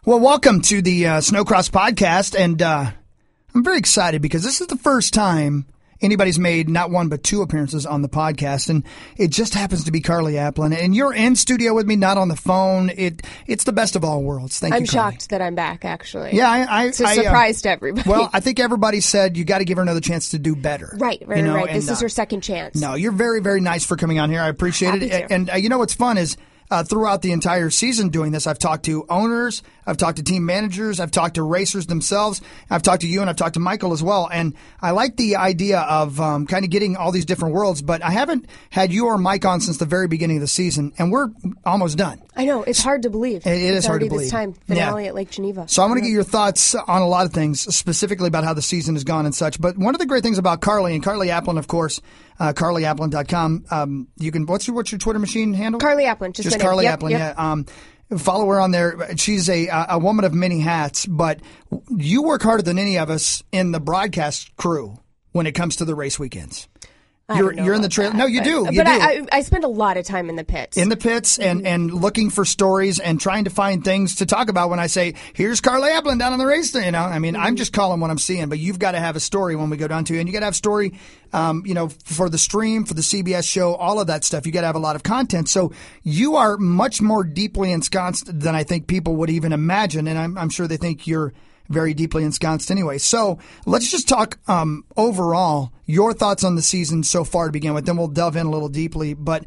Well, welcome to the Snowcross podcast, and I'm very excited because this is the first time anybody's made not one but two appearances on the podcast, and it just happens to be Carly Aplin. And you're in studio with me, not on the phone. It's the best of all worlds. Thank you, I'm shocked that I'm back, actually. Yeah, it's a surprise to everybody. Well, I think everybody said you got to give her another chance to do better. Right. This is her second chance. No, you're very, very nice for coming on here. I appreciate it. And you know what's fun is throughout the entire season doing this, I've talked to owners, I've talked to team managers, I've talked to racers themselves, I've talked to you, and I've talked to Michael as well. And I like the idea of kind of getting all these different worlds, but I haven't had you or Mike on since the very beginning of the season, and we're almost done. I know. It's hard to believe. It is hard to believe. This time, finale at Lake Geneva. So I want to get your thoughts on a lot of things, specifically about how the season has gone and such. But one of the great things about Carly, and Carly Aplin, of course, CarlyAplin.com. You can, what's your Twitter machine handle? Carly Aplin. Just Carly Aplin, yeah. Follow her on there. She's a woman of many hats, but you work harder than any of us in the broadcast crew when it comes to the race weekends. You're in the trail. No, you do. But I spend a lot of time in the pits. In the pits and looking for stories and trying to find things to talk about when I say, here's Carly Aplin down on the race. I'm just calling what I'm seeing, but you've got to have a story when we go down to you. And you got to have a story, for the stream, for the CBS show, all of that stuff. You got to have a lot of content. So you are much more deeply ensconced than I think people would even imagine. And I'm sure they think you're very deeply ensconced anyway. So let's just talk overall, your thoughts on the season so far to begin with. Then we'll delve in a little deeply. But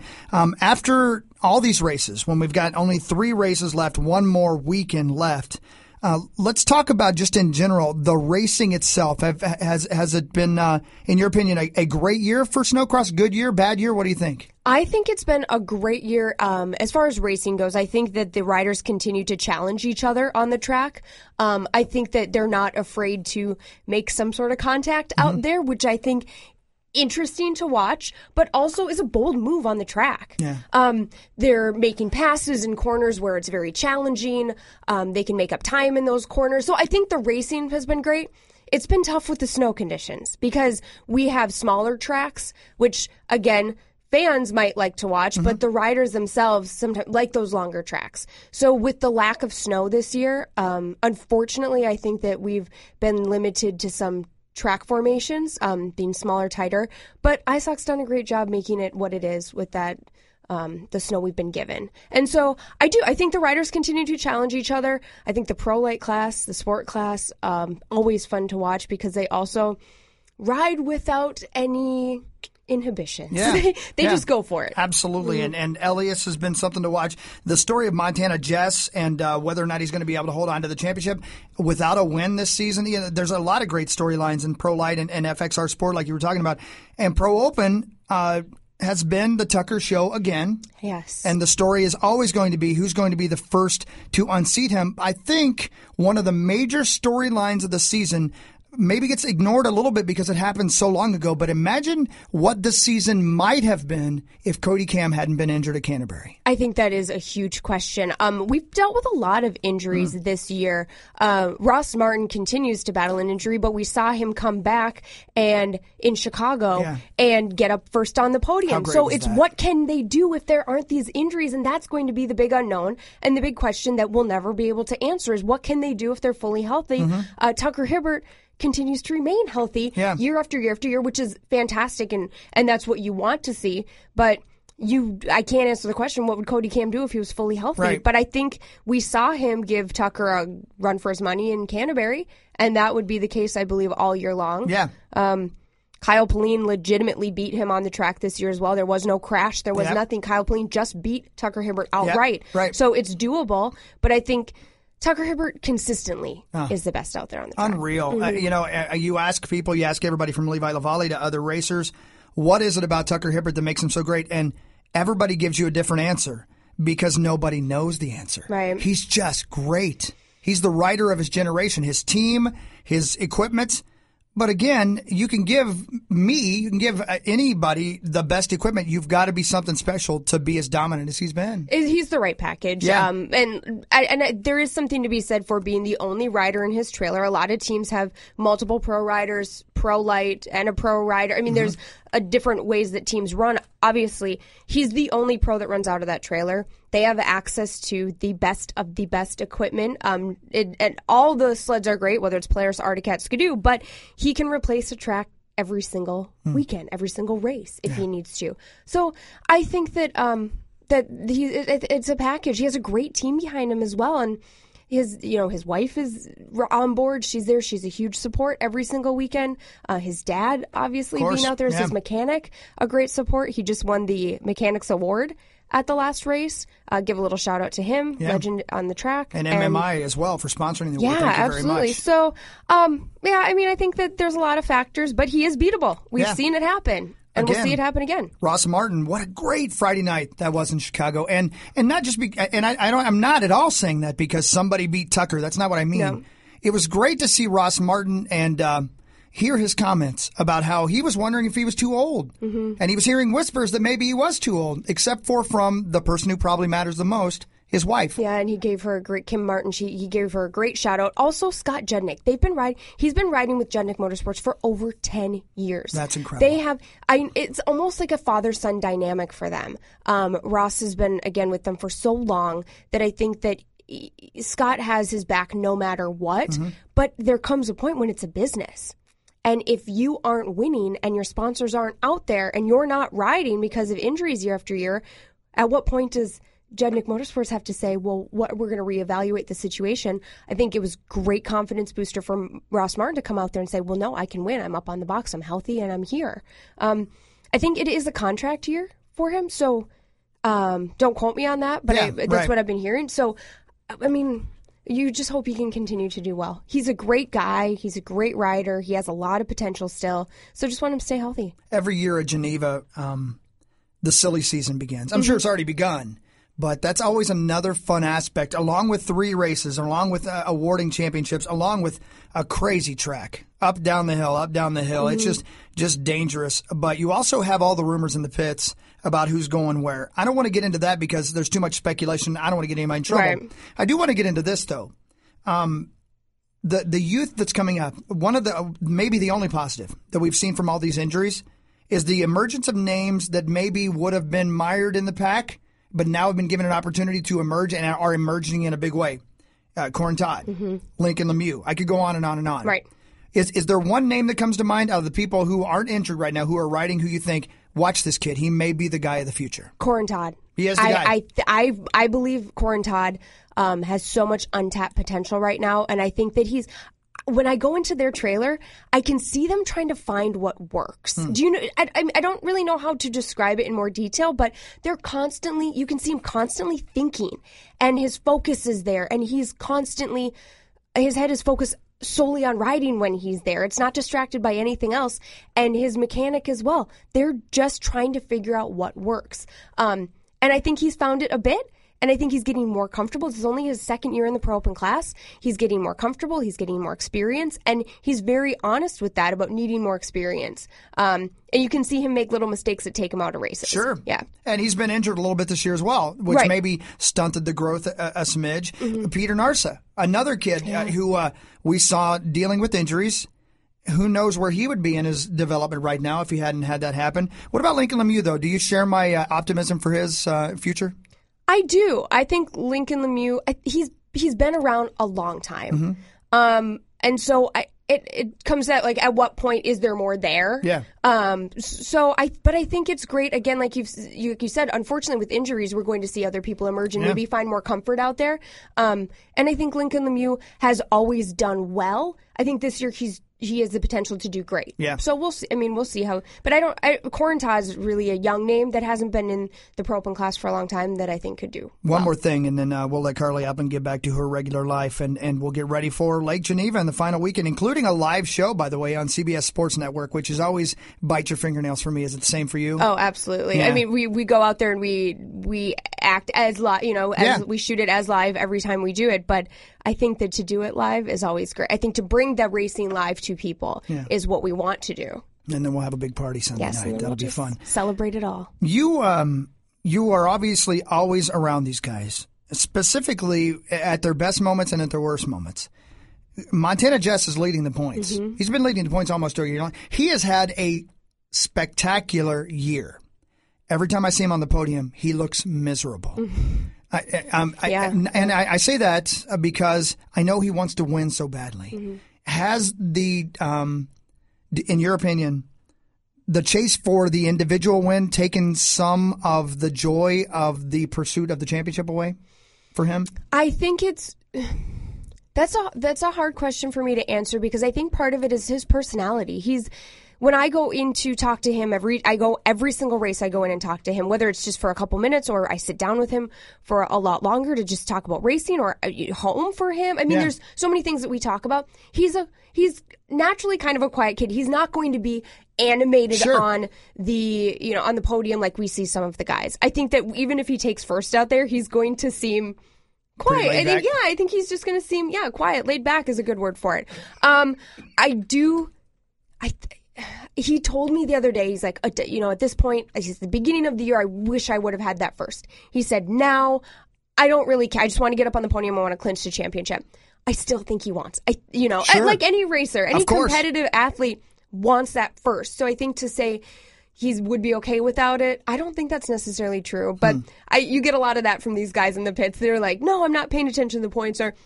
after all these races, when we've got only 3 races left, one more weekend left, let's talk about just in general the racing itself. Has it been, in your opinion, a great year for Snowcross? Good year, bad year? What do you think? I think it's been a great year. As far as racing goes, I think that the riders continue to challenge each other on the track. I think that they're not afraid to make some sort of contact out there, which I think interesting to watch, but also is a bold move on the track. Yeah. They're making passes in corners where it's very challenging. They can make up time in those corners. So I think the racing has been great. It's been tough with the snow conditions because we have smaller tracks, which, again, fans might like to watch, but the riders themselves sometimes like those longer tracks. So with the lack of snow this year, unfortunately, I think that we've been limited to some track formations, being smaller, tighter. But ISOC's done a great job making it what it is with that, the snow we've been given. And so I think the riders continue to challenge each other. I think the pro light class, the sport class, always fun to watch because they also ride without any inhibitions. Yeah. they just go for it. Absolutely. And Elias has been something to watch. The story of Montana Jess and whether or not he's going to be able to hold on to the championship without a win this season. There's a lot of great storylines in Pro Light and FXR Sport like you were talking about. And Pro Open has been the Tucker show again. Yes. And the story is always going to be who's going to be the first to unseat him. I think one of the major storylines of the season maybe gets ignored a little bit because it happened so long ago, but imagine what the season might have been if Cody Cam hadn't been injured at Canterbury. I think that is a huge question. We've dealt with a lot of injuries this year. Ross Martin continues to battle an injury, but we saw him come back and in Chicago and get up first on the podium. So it's what can they do if there aren't these injuries? And that's going to be the big unknown. And the big question that we'll never be able to answer is what can they do if they're fully healthy? Tucker Hibbert continues to remain healthy year after year after year, which is fantastic, and that's what you want to see. But I can't answer the question, what would Cody Cam do if he was fully healthy? Right. But I think we saw him give Tucker a run for his money in Canterbury, and that would be the case, I believe, all year long. Yeah. Kyle Pauline legitimately beat him on the track this year as well. There was no crash. There was nothing. Kyle Pauline just beat Tucker Hibbert outright. Right. So it's doable, but I think Tucker Hibbert consistently is the best out there on the track. Unreal. You ask people, you ask everybody from Levi Lavallee to other racers, what is it about Tucker Hibbert that makes him so great? And everybody gives you a different answer because nobody knows the answer. Right. He's just great. He's the rider of his generation, his team, his equipment. But again, you can give anybody the best equipment. You've got to be something special to be as dominant as he's been. He's the right package. Yeah. And there is something to be said for being the only rider in his trailer. A lot of teams have multiple pro riders, pro light, and a pro rider. I mean, there's different ways that teams run. obviously, he's the only pro that runs out of that trailer. They have access to the best of the best equipment. And all the sleds are great, whether it's Polaris, Arctic Cat, Skidoo, but he can replace a track every single weekend, every single race if he needs to. So I think that it's a package. He has a great team behind him as well, and his wife is on board. She's there. She's a huge support every single weekend. His dad, obviously, being out there as his mechanic, a great support. He just won the Mechanics Award at the last race. Give a little shout out to him, legend on the track. And MMI as well for sponsoring the award. Yeah, Thank you absolutely. very much. So, I think that there's a lot of factors, but he is beatable. We've seen it happen. And we'll see it happen again. Ross Martin, what a great Friday night that was in Chicago, and not just I'm not at all saying that because somebody beat Tucker. That's not what I mean. No. It was great to see Ross Martin and hear his comments about how he was wondering if he was too old, and he was hearing whispers that maybe he was too old, except for from the person who probably matters the most. His wife. Yeah, and he gave her a great, Kim Martin, he gave her a great shout out. Also, Scott Jednick. He's been riding with Jednick Motorsports for over 10 years. That's incredible. It's almost like a father-son dynamic for them. Ross has been, again, with them for so long that I think that Scott has his back no matter what, but there comes a point when it's a business. And if you aren't winning and your sponsors aren't out there and you're not riding because of injuries year after year, at what point does Jednick Motorsports have to say, well, we're going to reevaluate the situation? I think it was great confidence booster for Ross Martin to come out there and say, well, no, I can win. I'm up on the box. I'm healthy and I'm here. I think it is a contract year for him. So don't quote me on that, but that's what I've been hearing. So, you just hope he can continue to do well. He's a great guy. He's a great rider. He has a lot of potential still. So just want him to stay healthy. Every year at Geneva, the silly season begins. I'm sure it's already begun. But that's always another fun aspect, along with 3 races, along with awarding championships, along with a crazy track, up, down the hill. It's just dangerous. But you also have all the rumors in the pits about who's going where. I don't want to get into that because there's too much speculation. I don't want to get anybody in trouble. Right. I do want to get into this, though. The youth that's coming up, maybe the only positive that we've seen from all these injuries is the emergence of names that maybe would have been mired in the pack, but now have been given an opportunity to emerge and are emerging in a big way. Corin Todd, Lincoln Lemieux. I could go on and on and on. Right. Is there one name that comes to mind out of the people who aren't injured right now, who are riding, who you think, watch this kid, he may be the guy of the future? Corin Todd. He is the guy. I believe Corin Todd has so much untapped potential right now, and I think that when I go into their trailer, I can see them trying to find what works. Do you know? I don't really know how to describe it in more detail, but you can see him constantly thinking, and his focus is there, and his head is focused solely on riding when he's there. It's not distracted by anything else, and his mechanic as well. They're just trying to figure out what works. And I think he's found it a bit. And I think he's getting more comfortable. This is only his second year in the Pro Open class. He's getting more comfortable. He's getting more experience. And he's very honest with that about needing more experience. And you can see him make little mistakes that take him out of races. Sure. Yeah. And he's been injured a little bit this year as well, which maybe stunted the growth a smidge. Peter Narsa, another kid who we saw dealing with injuries. Who knows where he would be in his development right now if he hadn't had that happen. What about Lincoln Lemieux, though? Do you share my optimism for his future? I do. I think Lincoln Lemieux, he's been around a long time. And so it comes at at what point is there more there? Yeah. But I think it's great. Again, like you said, unfortunately with injuries, we're going to see other people emerge and maybe find more comfort out there. And I think Lincoln Lemieux has always done well. I think this year he has the potential to do great. Yeah. So we'll see. We'll see how. But Corin Todd is really a young name that hasn't been in the Pro Open class for a long time that I think could do One more thing, and then we'll let Carly Aplin get back to her regular life, and we'll get ready for Lake Geneva in the final weekend, including a live show, by the way, on CBS Sports Network, which is always bite your fingernails for me. Is it the same for you? Oh, absolutely. Yeah. We go out there and we act as live, we shoot it as live every time we do it, but I think that to do it live is always great. I think to bring the racing live to people is what we want to do. And then we'll have a big party Sunday night. That'll be fun. Celebrate it all. You are obviously always around these guys, specifically at their best moments and at their worst moments. Montana Jess is leading the points. He's been leading the points almost all year long. He has had a spectacular year. every time I see him on the podium, he looks miserable. Mm-hmm. I say that because I know he wants to win so badly. Mm-hmm. Has in your opinion, the chase for the individual win taken some of the joy of the pursuit of the championship away for him? I think that's a hard question for me to answer because I think part of it is his personality. When I go in to talk to him every single race I go in and talk to him, whether it's just for a couple minutes or I sit down with him for a lot longer to just talk about racing or home for him. I mean, there's so many things that we talk about. He's naturally kind of a quiet kid. He's not going to be animated on the podium like we see some of the guys. I think that even if he takes first out there, he's going to seem quiet. I think he's just going to seem quiet. Laid back is a good word for it. He told me the other day, he's like, at this point, it's the beginning of the year, I wish I would have had that first. He said, now I don't really care. I just want to get up on the podium. I want to clinch the championship. I still think he wants, like any racer, any competitive athlete wants that first. So I think to say he would be okay without it, I don't think that's necessarily true. But you get a lot of that from these guys in the pits. They're like, no, I'm not paying attention to the points, or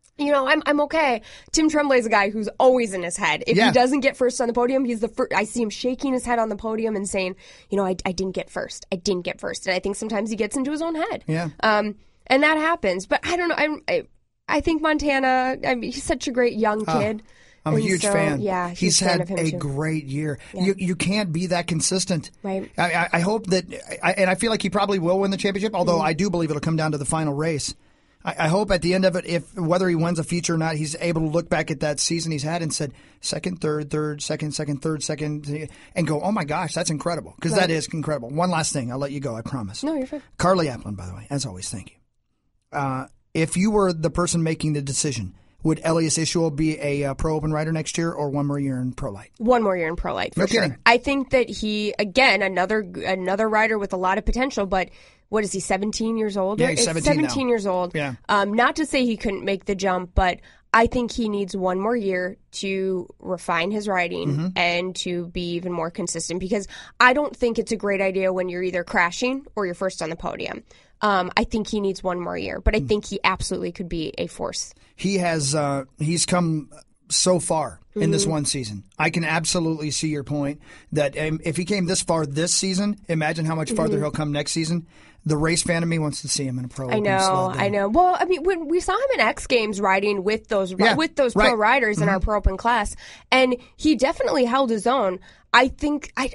I'm okay. Tim Tremblay's a guy who's always in his head. If he doesn't get first on the podium, he's the first. I see him shaking his head on the podium and saying, I didn't get first. I didn't get first. And I think sometimes he gets into his own head. Yeah. And that happens. But I don't know. I think Montana, he's such a great young kid. I'm a huge fan. Yeah, he's had a great year. Yeah. You can't be that consistent. Right. I hope that, and I feel like he probably will win the championship, although I do believe it'll come down to the final race. I hope at the end of it, whether he wins a feature or not, he's able to look back at that season he's had and said second, third, second, third, second, and go, oh my gosh, that's incredible. Because that is incredible. One last thing. I'll let you go, I promise. No, you're fine. Carly Aplin, by the way, as always, thank you. If you were the person making the decision, would Elias Ishoel be a Pro Open rider next year or one more year in Pro Light? One more year in Pro Light, for sure. I think that he, again, another rider with a lot of potential, but what is he, 17 years old? Yeah, he's 17 years old. Yeah. Not to say he couldn't make the jump, but I think he needs one more year to refine his riding and to be even more consistent, because I don't think it's a great idea when you're either crashing or you're first on the podium. I think he needs one more year, but I think he absolutely could be a force. He has he's come so far in this one season. I can absolutely see your point that if he came this far this season, imagine how much farther he'll come next season. The race fan of me wants to see him in a Pro Open. I know. Well, I mean, when we saw him in X Games riding with those pro riders in our Pro Open class, and he definitely held his own. I think I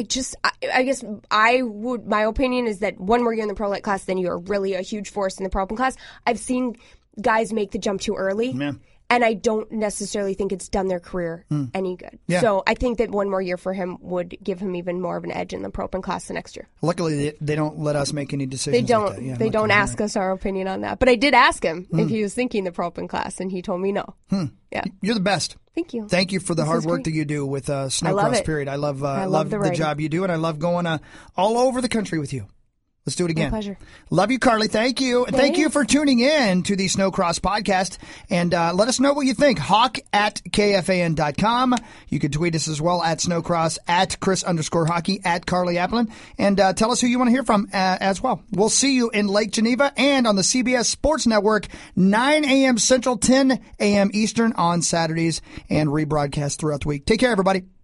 guess my opinion is that one more year in the Pro Light class, then you're really a huge force in the Pro Open class. I've seen guys make the jump too early. Yeah. And I don't necessarily think it's done their career any good. Yeah. So I think that one more year for him would give him even more of an edge in the Pro Open class the next year. Luckily, they don't let us make any decisions. They don't. Like that. Yeah, they don't ask us our opinion on that. But I did ask him if he was thinking the Pro Open class, and he told me no. Yeah. You're the best. Thank you. Thank you for the hard work that you do with Snowcross. Period. I love the job you do, and I love going all over the country with you. Let's do it again. My pleasure. Love you, Carly. Thank you. Thanks. Thank you for tuning in to the Snowcross podcast. And let us know what you think. Hawk@KFAN.com. You can tweet us as well at Snowcross, at Chris_Hockey, at Carly Aplin. And tell us who you want to hear from as well. We'll see you in Lake Geneva and on the CBS Sports Network, 9 a.m. Central, 10 a.m. Eastern on Saturdays, and rebroadcast throughout the week. Take care, everybody.